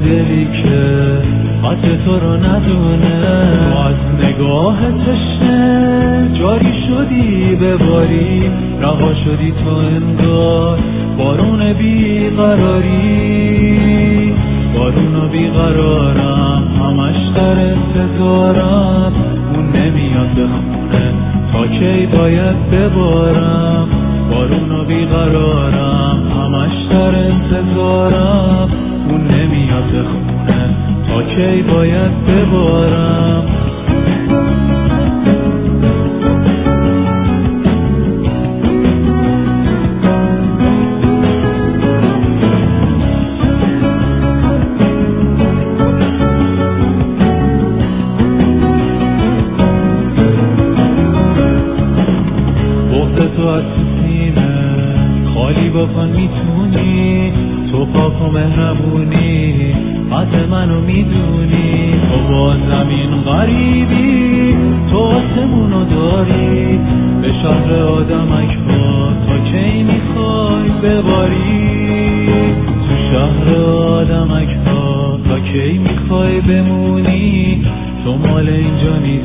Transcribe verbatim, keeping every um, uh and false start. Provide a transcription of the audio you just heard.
دلی که قطع تو رو ندونه، تو از نگاه تشنه جاری شدی به باری، رها شدی تو انگار بارون بیقراری، بارون بیقرارم همش در انتظارم، اون نمیاد به خونه تا کی باید ببارم، بارون بیقرارم همش در انتظارم، اون نمیاد به خونه تا کی باید ببارم. تو از سینه خالی بکن میتونی، تو پاک و مهربونی قطع منو میدونی، تو با زمین غریبی تو آسمونو داری، به شهر آدمک ها تا کی میخوای بباری، تو شهر آدمک ها تا کی میخوای بمونی، تو مال اینجا نیستی